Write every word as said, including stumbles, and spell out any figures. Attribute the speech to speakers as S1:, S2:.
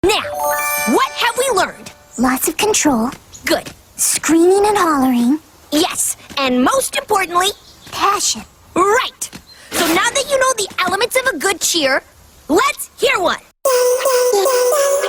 S1: Now, what have we learned?
S2: Lots of control,
S1: Good.
S2: screaming and hollering,
S1: Yes, and most importantly,
S2: passion.
S1: right. So now that you know the elements of a good cheer, let's hear one.